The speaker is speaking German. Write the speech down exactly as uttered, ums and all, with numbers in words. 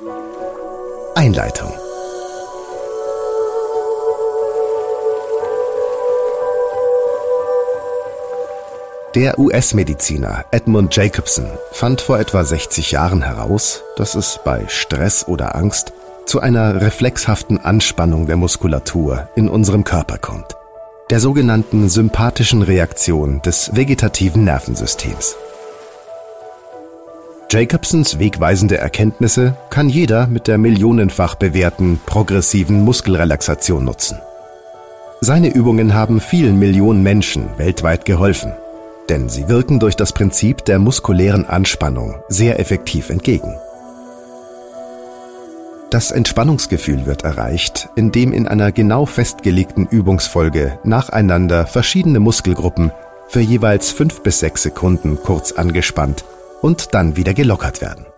Einleitung. Der U S-Mediziner Edmund Jacobson fand vor etwa sechzig Jahren heraus, dass es bei Stress oder Angst zu einer reflexhaften Anspannung der Muskulatur in unserem Körper kommt, der sogenannten sympathischen Reaktion des vegetativen Nervensystems. Jacobsons wegweisende Erkenntnisse kann jeder mit der millionenfach bewährten progressiven Muskelrelaxation nutzen. Seine Übungen haben vielen Millionen Menschen weltweit geholfen, denn sie wirken durch das Prinzip der muskulären Anspannung sehr effektiv entgegen. Das Entspannungsgefühl wird erreicht, indem in einer genau festgelegten Übungsfolge nacheinander verschiedene Muskelgruppen für jeweils fünf bis sechs Sekunden kurz angespannt und dann wieder gelockert werden.